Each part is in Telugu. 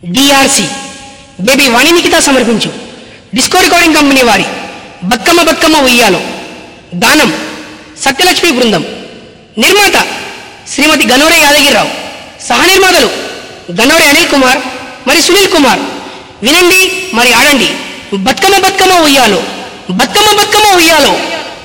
డిఆర్సి బేబీ వాణి నిఖిత సమర్పించు డిస్కో రికార్డింగ్ కంపెనీ వారి బతుకమ్మ బతుకమ్మ ఉయ్యాలో గానం సత్యలక్ష్మి బృందం. నిర్మాత శ్రీమతి గనోరే యాదగిరిరావు, సహనిర్మాతలు గనోరే అనిల్ కుమార్ మరి సునీల్ కుమార్. వినండి మరి ఆడండి. బతుకమ్మ బతుకమ్మ ఉయ్యాలో, బతుకమ్మ బతుకమ్మ ఉయ్యాలో.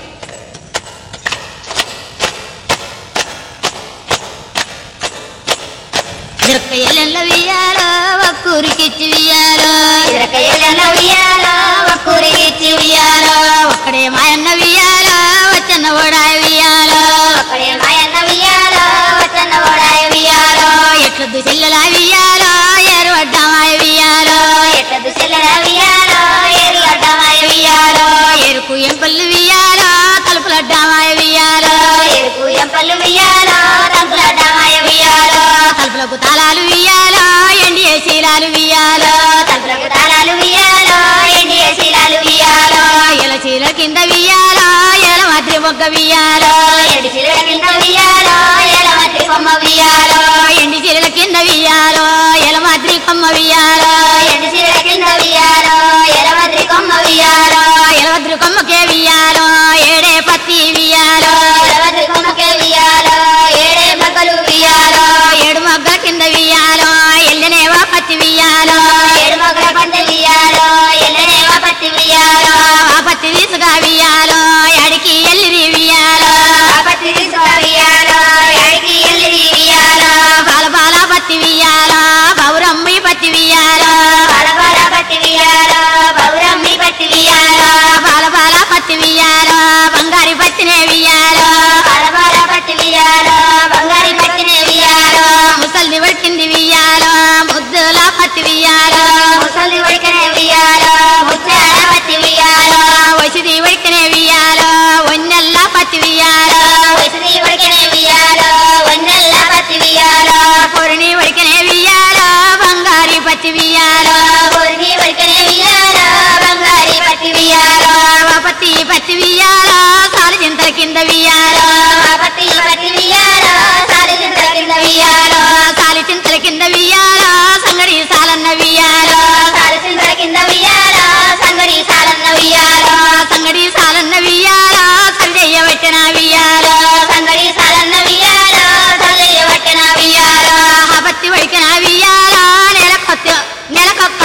ఇరకయ్యల వియాలో ఒక్కూరికిచ్చి వియాలో, ఇరకయ్యల వియాలో ఒక్కూరికిచ్చి వియాలో. ఒక్కడే మాయన్న వియాలో వచ్చన్న ఓడాయ వియాలో, ఒక్కడే మాయన్న వియాలో వచ్చన్న ఓడాయ వియాలో. ఎట్లద్దు చెల్లెల వియాలో ఏరు అడ్డమాయ వియాలో, ఎట్లద్దు చెల్లెల వియాలో ఏరు అడ్డమాయ వియాలో. ఎరుకు ఎంపల్లి వియాలో తలుపులడ్డమాయ వియాలో, ఎరుకు ఎంపల్లి వియాలో తలుపులడ్డమాయ వియాలో. తలుపులకు తాళాలు వియాలో ఎండియ శీలాలు వియాలో, తలుపులకు తాళాలు వియాలో ఎండియ శీలాలు వియాలో. ఎల చీల కింద వియాలో ఎల మధ్య మొగ్గ వియాలో, ఎండి చీల కింద వియాలో ఎల మధ్య కొమ్మ వియాలో. ఎండి చీల కింద వియాలో ఎల మధ్య కొమ్మ వియాలో, ఎండి చీల కింద వియాలో ఎల మధ్య కొమ్మ వియాలో. ఎల మధ్య కొమ్మకే వియాలో ఏడే పత్తి వియాలో, ఎల మధ్య కొమ్మకే వియాలో ఏడే మగ్గలు వియాలో. ఏడు మొగ్గ కింద వియాలో ఎల్లనేవా పత్తి వియాలో, ఏడు మొగ్గల పంట వియాలో ఎల్లనేవా పత్తి వియాలో. ఆ పత్తి తీసుగా వియాలో ఎడికి ఎల్లిరి వియాలో, ఆ పత్తి తీసుగా వియాలో ఎడికి ఎల్లిరి వియాలో. బాల బాల పత్తి వియాలో బౌరమ్మి పత్తి వియాలో, బాల బాల పత్తి వియాలో బౌరమ్మి పత్తి వియాలో. బాల బాల పత్తి వియాలో బంగారి పత్తినే వియాలో, బాల బాల పత్తి వియాలో బంగారి పత్తినే వియాలో. ముసల్ది వడికింది వియాలో ముద్దుల పత్తి వియాలో, ముసల్ది వడికనే వియాలో ముద్దుల పత్తి వియాలో. వసిది వడికనే వియాలో వన్నెల్ల పత్తి వియాలో, వసిది వడికనే వియాలో వన్నెల్ల పత్తి వియాలో. పొరిని వడికనే వియాలో బంగారి పత్తి వియాలో, పొరిని వడికనే వియాలో బంగారి పత్తి వియాలో. పత్తి పత్తి వియాలో సాలి చింతల కింద వియాలో, పత్తి పత్తి వియాలో సాలి చింతల కింద వియాలో. సాలి చింతల కింద వియాలో సంగడి సాలన్న వియాలో, సాలి చింతల కింద వియాలో సంగడి సాలన్న వియాలో. సంగడి సాలన్న వియాలో సంజయ్య వట్టన వియాలో, సంగడి సాలన్న వియాలో సంజయ్య వట్టన వియాలో. ఆ పత్తి వడికన వియాలో నెలకొక్క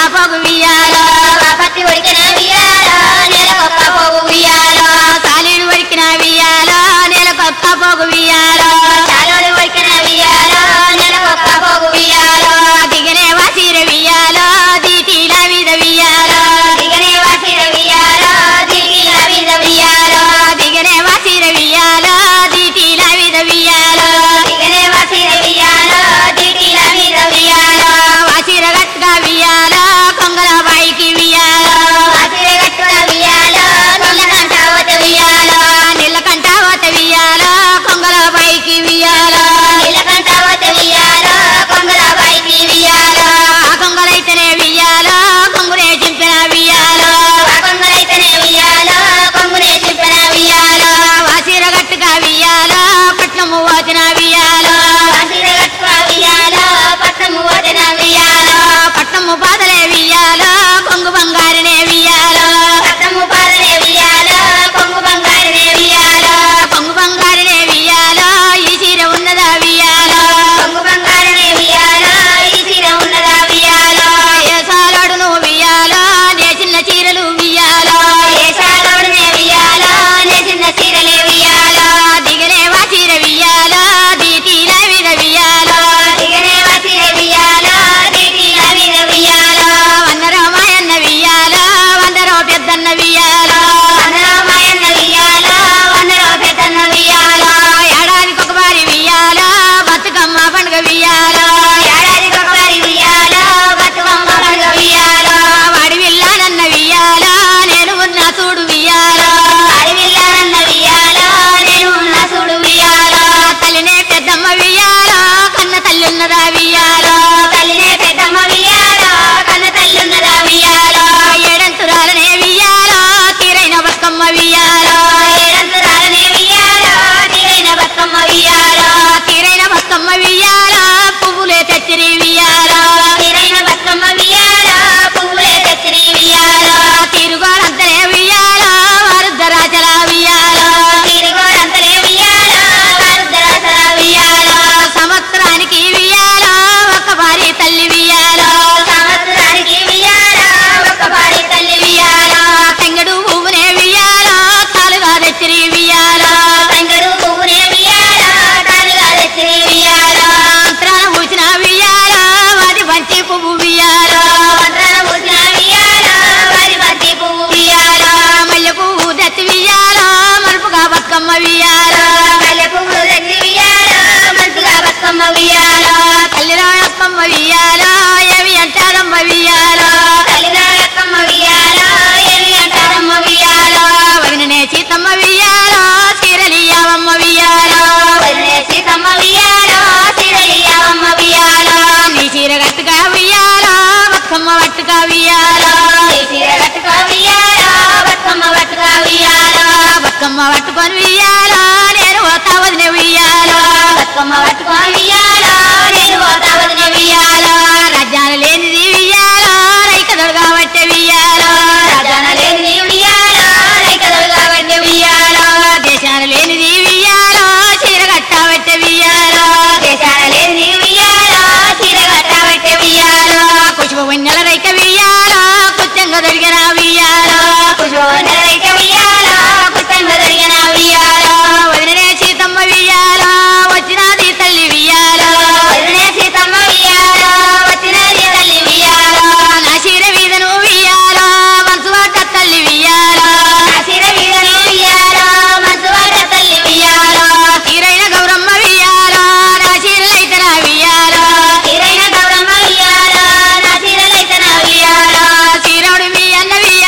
పట్టుక ఉయ్యాలో చీర కట్టుక ఉయ్యాలో బతుకమ్మ పట్టుక ఉయ్యాలో బతుకమ్మ పట్టుకొని ఉయ్యాలో నేను పోతా వదిన ఉయ్యాలో బతుకమ్మ పట్టుకొని ఉయ్యాలో నేను పోతా వదిన ఉయ్యాలో రాజ్యాలు లేనిది ఉయ్యాలో రైకదొడు కాబట్టి ఉయ్యాలో రాజ్యాలు లేనిది ఉయ్యాలో రైకదొడు కాబట్టి ఉయ్యాలో దేశాలు లేనిది ఉయ్యాలో చీర కట్టబట్టే ఉయ్యాలో దేశాలు లేనిది ఉయ్యాలో చీర కట్టబట్టే ఉయ్యాలో పుష్ప వెన్నెల రైక ఉయ్యాలో కుచ్చంగా దొరికిన ఉయ్యాలో పుష్ప వెన్నెల రైక ఉయ్యాలో కుచ్చంగా దొరికిన ఉయ్యాలో వదిలే సీతమ్మ ఉయ్యాలో వచ్చినది తల్లి ఉయ్యాలో వదిలే సీతమ్మ ఉయ్యాలో వచ్చినది తల్లి ఉయ్యాలో నా చీర వీధను ఉయ్యాలో మనసువాట తల్లి ఉయ్యాలో నా చీర వీధను ఉయ్యాలో మనసువాట తల్లి ఉయ్యాలో తీరైన గౌరమ్మ ఉయ్యాలో నా చీరలైతే నా ఉయ్యాలో తీరైన గౌరమ్మ ఉయ్యాలో నా చీరలైతే నా ఉయ్యాలో చీరవుడు మీ అన్న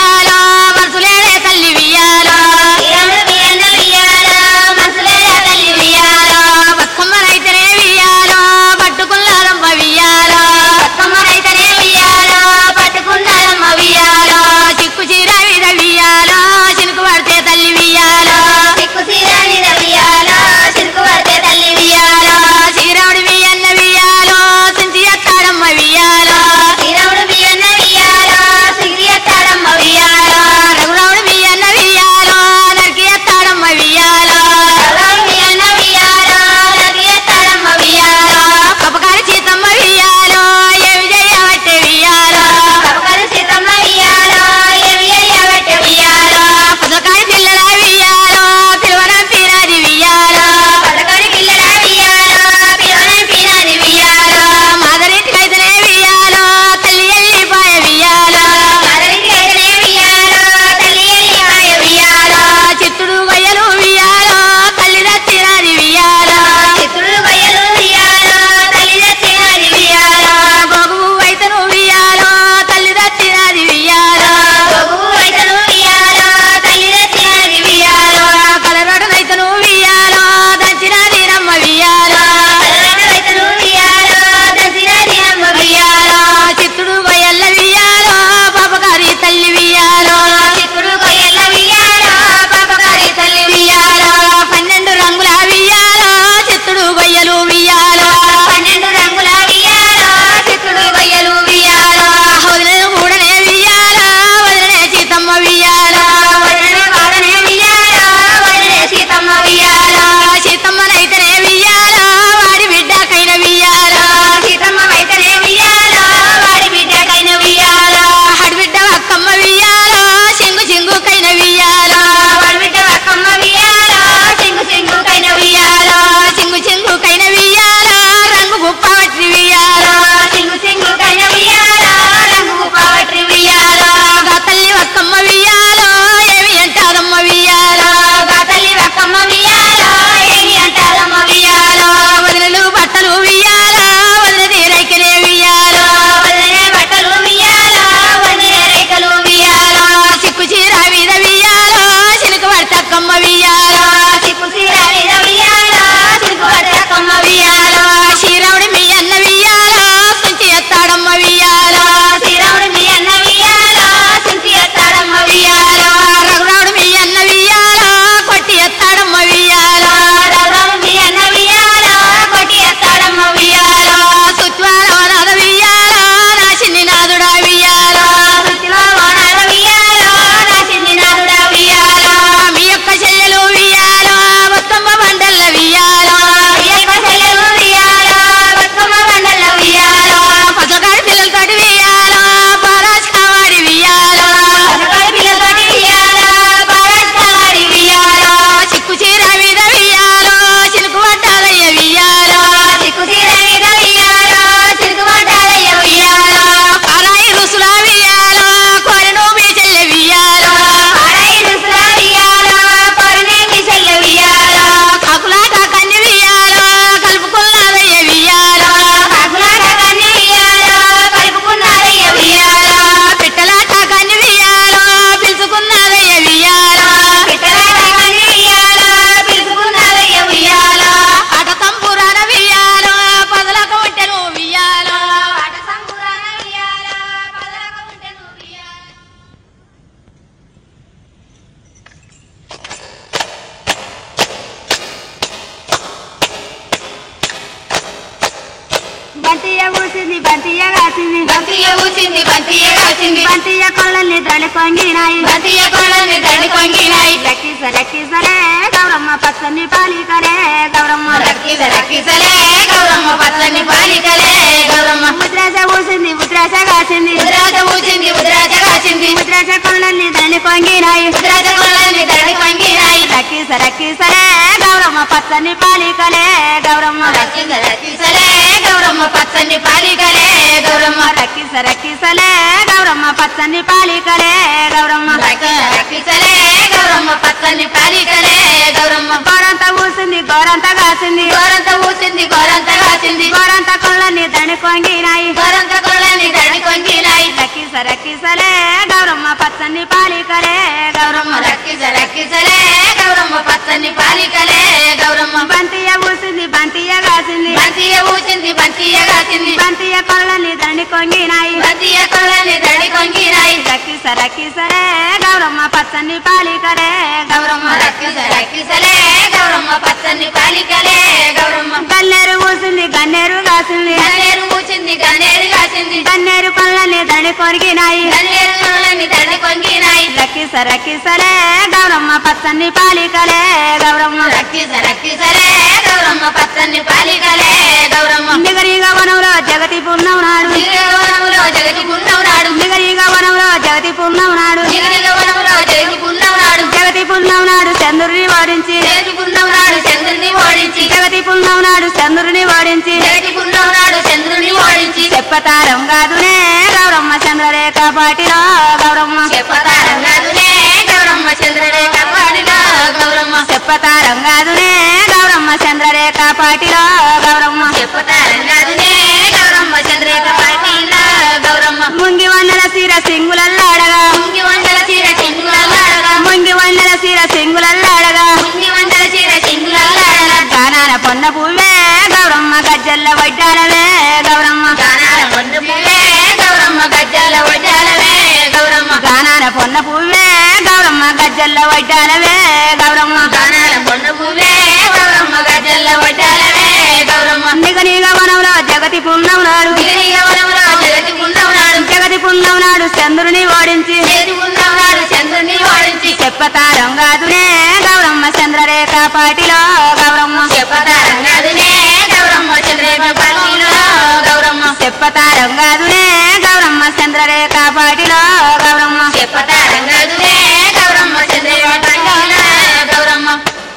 బంతియ ఊచింది బంతియ కాచింది బంతియ కొళ్ళని దళి కొంగినాయి బంతియ కొళ్ళని దండి కొంగినాయి లక్కిసలే గౌరమ్మ పచ్చని పాలికలే గౌరమ్మ రక్కిసలే గౌరమ్మ పచ్చని పాలికలే గౌరమ్మ ముద్రాజ ఊసింది ముద్రాజ కాసింది ముద్రాజ ఊచింది ముద్రాజ కాచింది ముద్రాజ కొళ్ళని దళి కొంగినాయి ముద్రాజ కొళ్ళని దండి కొంగినాయి లక్కిసలే గౌరమ్మ పచ్చని పాలికలే గౌరమ్మ రక్కిసలే గౌరమ్మ పచ్చని పాలికలే గౌరమ్మ రక్కిసలే గౌరమ్మ పచ్చని పాలికలే గౌరమ్మ రక్కిసలే గౌరమ్మ పచ్చని పాలికలే గౌరమ్మ గోరంత ఊసింది గోరంత కాసింది గోరంత ఊచింది గోరంత కాచింది గోరంత కొళ్ళని దళి కొంగినాయి గోరంత కొళ్ళని దండి కొంగినాయి రక్కిసలే గౌరమ్మ పచ్చని పాలికలే గౌరమ్మ రక్కిసలే గౌరమ్మ పచ్చని పాలికలే గౌరమ్మ బంతియ ఊసింది బంతియ కాసింది బంతియ ఊచింది బంతియ కాచింది బంతియ కొళ్ళని దండి కొంగినాయి బంతియ కొళ్ళని దండి కొంగినాయి రక్కిసలే గౌరమ్మ పచ్చని పాలికలే గౌరమ్మ రక్కిసలే గౌరమ్మ పచ్చని పాలికలే గౌరమ్మ గన్నేరు ఊసింది గన్నేరు కాసింది గన్నేరు ఊచింది గన్నేరు కాచింది గన్నేరు కొళ్ళని దండి కొరిగినాయి గన్నేరు కొళ్ళని దండి కొంగినాయి రక్కిసలే గౌరమ్మ పచ్చని పాలికలే గౌరమ్మ రక్కిసలే గౌరమ్మ పచ్చని పాలికలే గౌరమ్మ నిగరిగా వనంలో జగతి పుణ్యం నాడు నిగరవనములో జగతి పున్నవునాడు నిగరిగా వనంలో జగతి పుణ్యం నాడు నిగరవనములో జగతి పున్నవునాడు జగతి పుణ్యం నాడు చంద్రుడిని ఓడించి జగతి పున్నవునాడు చంద్రుని ఓడించి జగతి పుణ్యం నాడు చంద్రుడిని ఓడించి జగతి పున్నవునాడు చంద్రుని ఓడించి చెప్పతారం కాదునే గౌరమ్మ చంద్రరేఖ పాటిలో గౌరమ్మ చెప్పతారం కాదునే గౌరమ్మ చంద్రరేఖ పాడిలో గౌరమ్మ చెప్పతారం కాదునే గౌరమ్మ చంద్రరేఖ పాటిలో గౌరమ్మ చెప్పతారం కాదునే గౌరమ్మ చంద్రరేఖ పాడిలో గౌరమ్మ ముంగి వందల సీర సింగులల్లాడగా ముంగి వందల చీర చింగులల్లాడగా ముంగి వందల సీర సింగులల్లాడగా ముంగి వందల చీర చింగులల్లాడగా గానాన పొన్న పువ్వే గౌరమ్మ గజ్జల్ల వడ్డాలవే గౌరమ్మ గానాల పొందు పువ్వే గౌరమ్మ గజ్జల వడ్డాలవే గౌరమ్మ గానాన పొన్న పువ్వే గౌరమ్మ గజ్జల్ల వడ్డాలవే గౌరమ్మ గానాల పొందు పువ్వే గౌరమ్మ గజ్జల వడ్డాలవే గౌరమ్మ నిగనిగ వనంలో జగతి పుణ్యం నాడు నిగనిగవనములో జగతి పున్నవునాడు జగతి పుణ్యం నాడు చంద్రుని ఓడించి జగతి పున్నవునాడు చంద్రుని ఓడించి చెప్పతారం కాదునే గౌరమ్మ చంద్రరేఖ పాటిలో గౌరమ్మ చెప్పతారం కాదునే గౌరమ్మ చంద్రరేఖ పాడిలో గౌరమ్మ చెప్పతారం కాదునే గౌరమ్మ చంద్రరేఖ పాటిలో గౌరమ్మ చెప్పతారం కాదునే గౌరమ్మ చంద్రరేఖ పాడిలో గౌరమ్మ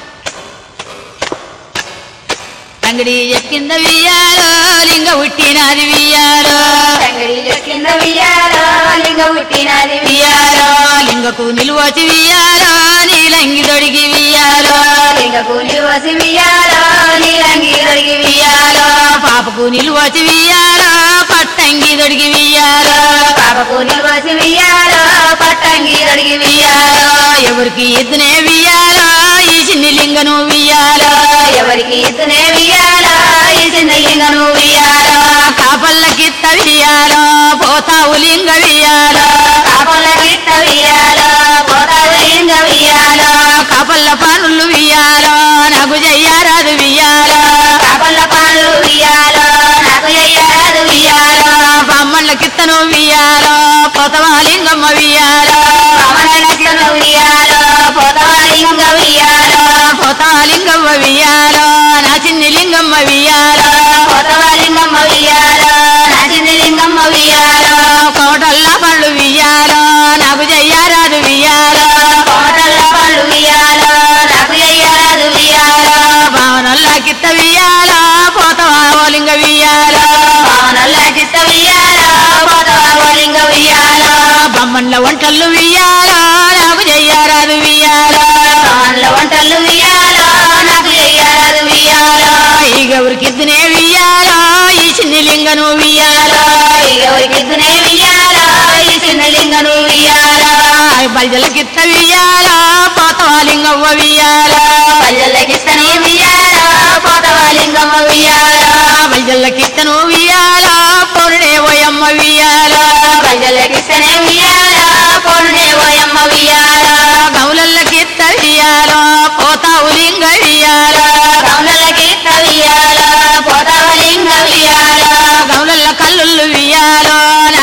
అంగడి ఎక్కింద వియ్యాలో లింగ పుట్టినది వియ్యాలో తంగడిలో కింద వియ్యాలో లింగ పుట్టినది వియ్యాలో లింగకు నిలువచి వియ్యాలో నీలంగి దొడిగి వియ్యాలో లింగ కూలి వసి వియ్యాలో నీలంగి దొరికి వియ్యాలో పాపకు నిలువచి వియ్యాలో పట్టంగి దొడిగి వియ్యాలో పాపకు నివసి వియ్యాలో పట్టంగి దొరికి వియ్యాలో ఎవరికి ఎద్దునే వియ్యాలో ఈ చిన్ని లింగను వియ్యాలో ఎవరికి ఇస్తునే వియ్యాలో ఈ చిన్న లింగను వియ్యాలో కాపల్లకిత్త వియ్యాలో పోతావు లింగ వియ్యాలో కాపల గిట్ట వియ్యాలో పోతావు లింగ వియ్యాలో కాపల్ల పనులు వియ్యాలో నాకు చెయ్యారాదు వియ్యాలో కాపల పాలు వియ్యాలో నాకు అయ్యారు వియ్యాలో బొమ్మల కిత్తను వియ్యాలో పోతవా లింగమ్మ వియ్యాలో పవనలక్షను వియ్యాలో పోతావా లింగ వియ్యాలో పోతవా లింగమ్మ వియ్యాలో నా చిన్ని లింగమ్మ వియ్యాలో పోతావా లింగమ్మ వియ్యాలో నా చిన్న లింగమ్మ వియ్యాలో కోటల్ల పళ్ళు వియ్యాలో నాకు చెయ్యారాదు వియ్యాలో కోటల పళ్ళు వియ్యాలో నాకు అయ్యారు వియ్యాలో భావనల్ల కిత్త వియ్యాలో పోతవా ఓ లింగ వియ్యాలో పవనల గిట్ట వియ్యాలో పోతావా లింగ వియ్యాలో బొమ్మన్ల వంటలు వియ్యాలో నాకు చెయ్యారాదు వియ్యాలో పవన్ల వంటలు వియ్యాలో నాకు అయ్యారు వియ్యాలో ఈ గౌరికిద్దునే వియ్యాలో ఈ చిన్ని లింగను వియ్యాలో ఎవరికిద్దునే వియ్యాలో ఈ చిన్న లింగను వియ్యాలో బల్జల కిత్త వియ్యాలో పోతవా లింగవ్వ వియ్యాలో పల్లెలకిస్తనే వియ్యాలో పోతావా లింగమ్మ వియ్యాలో బల్జల కిత్తను వియ్యాలో పొరుడే ఓయమ్మ వియ్యాలో పల్లెలకిస్తనే వియ్యాలో పొరుడే ఓయమ్మ వియ్యాలో గౌలల్ల కిత్త వియ్యాలో పోతావు లింగ వియ్యాలో కౌనలకిత్త వియ్యాలో పోతావా లింగ వియ్యాలో గౌలల్ల కల్లుళ్ళు వియ్యాలో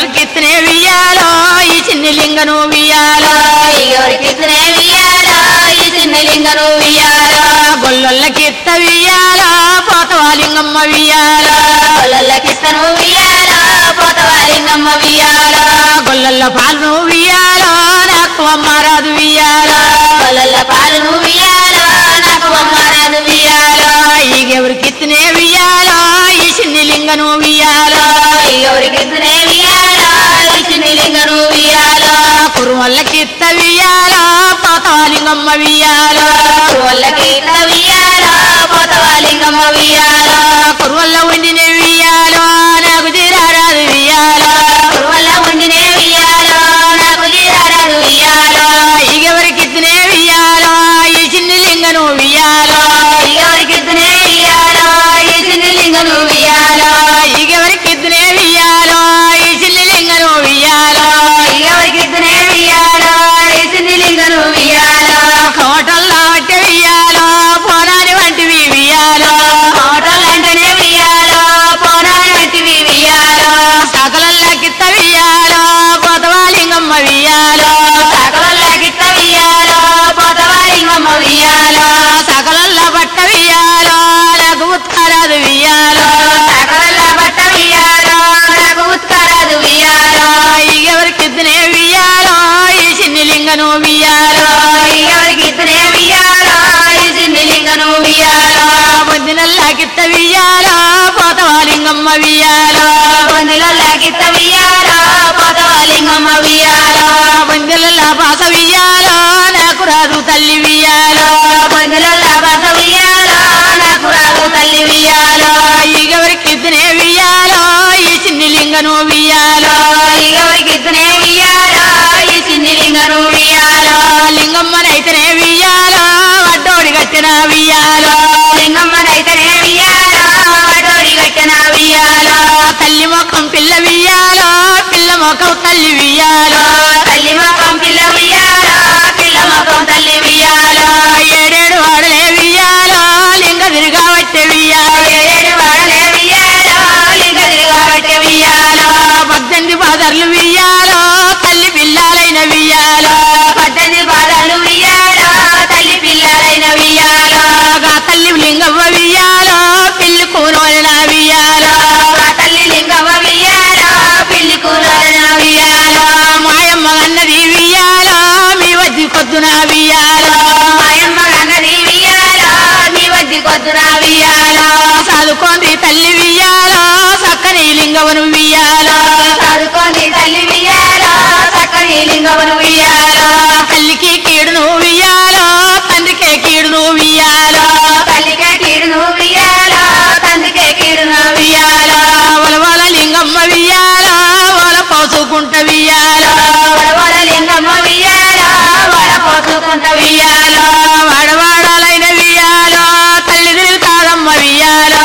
ఎవరికి ఇత్తనే వియ్యాలో ఈ చిన్ని లింగను వియ్యాలో ఎవరికి ఇస్తనే వియ్యాలో ఈ చిన్న లింగను వియ్యాలో గొల్లకి ఇత్త వియ్యాలో పోతవా లింగమ్మ వియ్యాలో గొల్లకిస్తను వియ్యాలో పోతవా లింగమ్మ వియ్యాలో గొల్లల పాలను వియ్యాలో నాకు అమ్మారాదు వియ్యాలో గొల్ల పాలను వియ్యాలో నాకు అమ్మారాదు వియ్యాలో ఎవరికి ఇత్తనే వియ్యాలో ఈ చిన్ని లింగను వియ్యాలో ఎవరికి ఇస్తనే వియ్యాలో ఈ చిన్న లింగను వియ్యాలో కురువల్లకి ఇత్త వియ్యాలో పోతవా లింగమ్మ వియ్యాలో గొల్లకి వియ్యాలో పోతవా లింగమ్మ వియ్యాలో కురువల్ల ఉండిన వియ్యాలో నాకు తీరారాదు వియ్యాలో వల్ల ఉండినే వియ్యాలో నాకు జీరారాదు వియ్యాలో ఎవరికి ఇత్తనే వియ్యాలో ఈ చిన్ని లింగను వియ్యాలో ఎవరికి ఇస్తనే వియ్యాలో ఈ చిన్న లింగను వియ్యాలో ఎవరికి ఇత్తనే వియ్యాలో ఈ చిన్ని లింగను వియ్యాలో ఎవరికి ఇస్తనే వియ్యాలో ఈ చిన్న లింగను వియ్యాలో కోటల్లో వంటి వియ్యాలో పోనాని వంటివి వియ్యాలో హోటల్ అంటేనే వియ్యాలో పోనాని వంటివి వియ్యాలో సకలల్లకిత్త వియ్యాలో పోతవా లింగమ్మ వియ్యాలో సకలకిత్త వియ్యాలో పోతవా లింగమ్మ వియ్యాలో సకలల్ల బట్ట వియ్యాలో నాకు ఉత్కరాదు వియ్యాలో సకల బట్ట వియ్యాలో నాకు ఉత్కరాదు వియ్యాలో ఎవరికి ఇద్దనే వియ్యాలో ఈ చిన్ని లింగను వియ్యాలో ఎవరికి ఇస్తనే వియ్యాలో ఈ చిన్న లింగను వియ్యాలో పొద్దునల్లాకిత్త వియ్యాలో పోతవా లింగమ్మ వియ్యాలో పొందిలకిత్త వియ్యాలో పోతవా లింగమ్మ వియ్యాలో పొందిల పాస వియ్యాలో నాకు రాదు తల్లి వియ్యాలో పొందిల బస వియ్యాలో నాకు రాదు తల్లి వియ్యాలో ఎవరికి ఇద్దనే వియ్యాలో ఈ చిన్ని లింగను వియ్యాలో ఎవరికి ఇస్తనే వియ్యాలో ఈ చిన్న లింగను వియ్యాలో లింగమ్మనైతేనే వియ్యాలో అడ్డోడి కట్టిన వియ్యాలో లింగమ్మనైతేనే వియ్యాలో అడోడి కట్టిన వియ్యాలో తల్లి మొఖం పిల్ల వియ్యాలో పిల్ల మొఖం తల్లి వియ్యాలో తల్లి మొఖం పిల్ల వియ్యాలో పిల్ల మొఖం తల్లి వియ్యాలో ఏడేడు వాడలే వియ్యాలో లింగ తిరిగా వచ్చే వియ్యాలో ఏడు వాడలే వియ్యాలో లింగ తిరగబట్టే వియ్యాలో 18 పాదర్లు వియ్యాలో తల్లి పిల్లాలైన వియ్యాలో 18 పాదాలు వియ్యాలో తల్లి పిల్లలైన వియ్యాలో తల్లి లింగవ్వ వియ్యాలో పిల్లి కూనోలిన వియ్యాలో ఆ తల్లి లింగమ్మ వియ్యాలో పిల్లి కూరన వియ్యాలో మాయమ్మ అన్నది వియ్యాలో మీ వద్ది కొద్దున వియ్యాలో మాయమ్మ అన్నది వియ్యాలో నీ వద్ది కొద్దున వియ్యాలో చదువుకోండి తల్లి వియ్యాలో చక్కని లింగవను వియ్యాలో చదువుకోండి తల్లి వియ్యాలో చక్కని లింగమును వియ్యాలో తల్లికి కీడును వియ్యాలో తండ్రికే కీడును వియ్యాలో తల్లికే కీడును వియ్యాలో తండ్రికే కీడును వియ్యాలో వలవల లింగమ్మ వియ్యాలో వల పోసుకుంట వియ్యాలో వడవడ లింగమ్మ వియ్యాలో వడ పోసుకుంట వియ్యాలో వాడవాడాలైన వియ్యాలో తల్లి తిరుగుతారమ్మ వియ్యాలో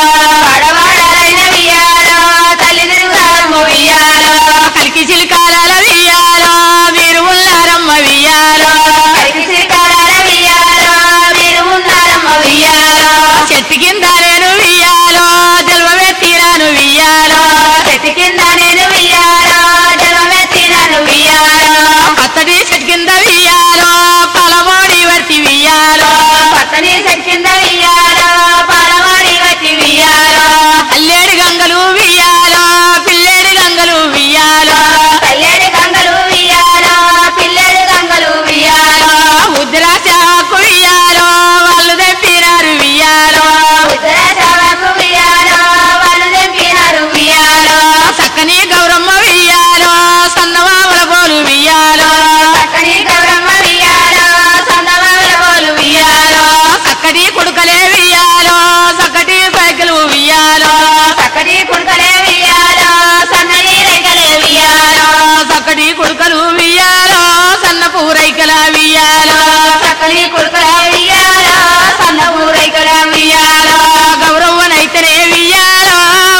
వడవడలైన వియ్యాలో తల్లి తిరుగుతారమ్మ వియ్యాలో కలికి చిలికాల వియ్యాలో మీరు ఉన్నారమ్మ వియ్యాలో కలికి శ్రీకారాల వియ్యాలో మీరు ఉన్నారమ్మ వియ్యాలో చెట్టు కింద నేను వియ్యాలో జల్వమే తీరాను వియ్యాలో చెట్టు కింద నేను వియ్యాలో జలమెత్తినను వియ్యాలో పచ్చడి చెట్టు కింద వియ్యాలో పలమోడి వర్తి వియ్యాలో పచ్చని చెట్టు కింద వియ్యాలో పాలవాడి వచ్చి వియ్యాలో అల్లేడు గంగలు వియ్యాలో పిల్లేడు గంగలు వియ్యాలో తల్లేడు గంగలు వియ్యాలో పిల్లడు గంగలు వియ్యాలో ఉద్రాశాకు వియ్యాలో వాళ్ళు తెప్పినారు వియ్యాలో ఉత్తరాశాలకు వియ్యాలో వాళ్ళు తెంపినారు వియ్యాలో చక్కని గౌరమ్మ వియ్యాలో సన్నవాముల పోలు వియ్యాలో చక్కని గౌరమ్మ వియ్యాలో సొంతమామల పోలు వియ్యాలో చక్కటి కుడుకలే వియ్యాలో చక్కటి పైకలు వియ్యాలో చక్కటి కుడుకలే వియ్యాలో సన్నని రేఖలే వియ్యాలో చక్కటి కుడుకలు వియ్యాలో సన్న పూరైకల వియ్యాలో చక్కని కుడుకలే వియ్యాలో సన్న ఊరైకల వియ్యాలో గౌరవ్వనైతేనే వియ్యాలో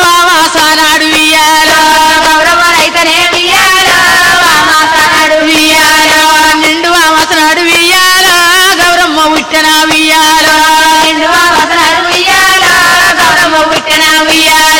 వాసానాడు వియ్యాలో గౌరమ్మనైతేనే వియ్యాలో వామాసనాడు వియ్యాలో నిండు వామసనాడు వియ్యాలో గౌరమ్మ ఉట్టన వియ్యాలో నిండు వామసనాడు వియ్యాలో గౌరమ్మ పుట్టిన వియ్యాలో